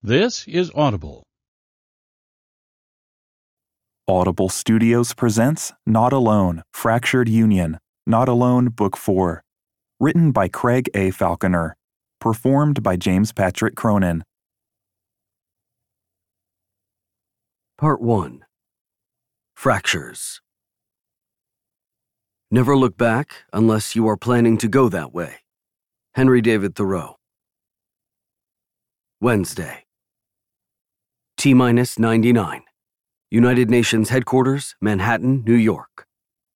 This is Audible. Audible Studios presents Not Alone, Fractured Union, Not Alone, Book 4. Written by Craig A. Falconer. Performed by James Patrick Cronin. Part 1. Fractures. Never look back unless you are planning to go that way. Henry David Thoreau. Wednesday. T-minus 99. United Nations Headquarters, Manhattan, New York.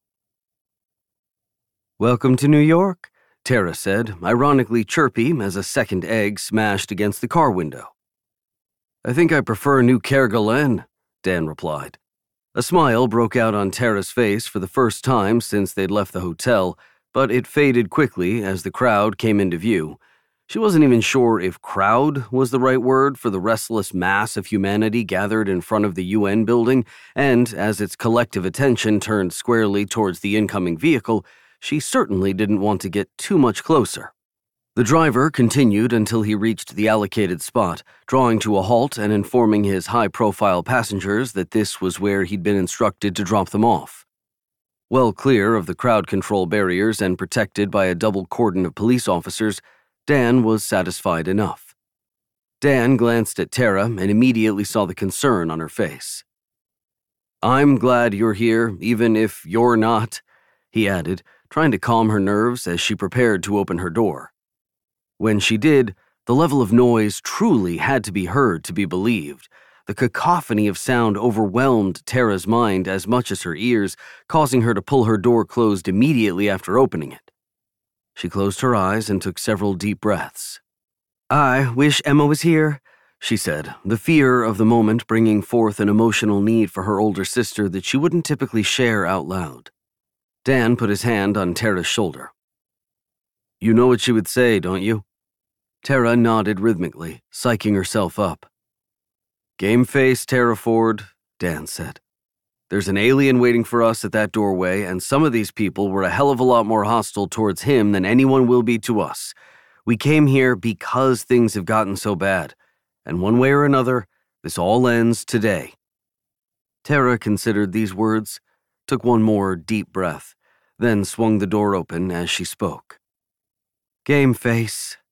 "Welcome to New York," Tara said, ironically chirpy as a second egg smashed against the car window. "I think I prefer New Kerguelen," Dan replied. A smile broke out on Tara's face for the first time since they'd left the hotel, but it faded quickly as the crowd came into view. She wasn't even sure if crowd was the right word for the restless mass of humanity gathered in front of the UN building, and as its collective attention turned squarely towards the incoming vehicle, she certainly didn't want to get too much closer. The driver continued until he reached the allocated spot, drawing to a halt and informing his high-profile passengers that this was where he'd been instructed to drop them off. Well clear of the crowd control barriers and protected by a double cordon of police officers, Dan was satisfied enough. Dan glanced at Tara and immediately saw the concern on her face. "I'm glad you're here, even if you're not," he added, trying to calm her nerves as she prepared to open her door. When she did, the level of noise truly had to be heard to be believed. The cacophony of sound overwhelmed Tara's mind as much as her ears, causing her to pull her door closed immediately after opening it. She closed her eyes and took several deep breaths. "I wish Emma was here," she said, the fear of the moment bringing forth an emotional need for her older sister that she wouldn't typically share out loud. Dan put his hand on Tara's shoulder. "You know what she would say, don't you?" Tara nodded rhythmically, psyching herself up. "Game face, Tara Ford," Dan said. "There's an alien waiting for us at that doorway, and some of these people were a hell of a lot more hostile towards him than anyone will be to us. We came here because things have gotten so bad, and one way or another, this all ends today." Tara considered these words, took one more deep breath, then swung the door open as she spoke. "Game face,"